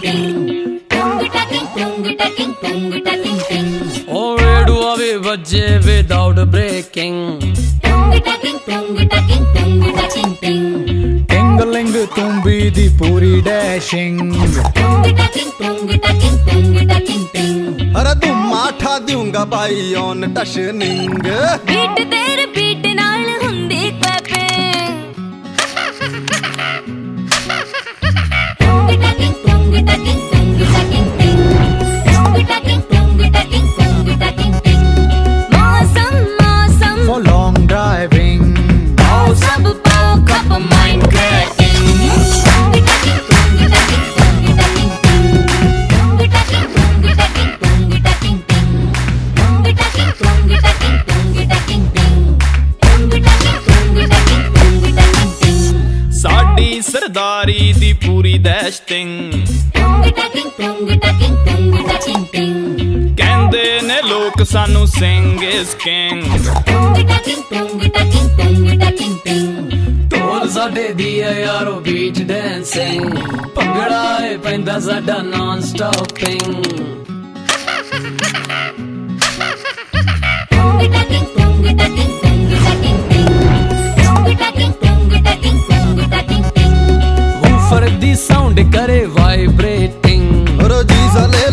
Oh, where do we bajje without breaking? Tingling tumbi di puri dashing. अरे तुम माठा दूंगा भाई ऑन टशनिंग बीट तेरे बीट नाल हुंदी क्लैपिंग मौसम मौसम For long driving. सब पाओ कप माइंड साडी सरदारी दी पूरी दैशटिंग कहंदे ने लोक सानू सिंह इज किंग ढोल साडे दी है यारो बीच डांसिंग भंगड़ा है पैंदा साडा नॉन स्टॉपिंग दी साउंड करे वाइब्रेटिंग रोजी सले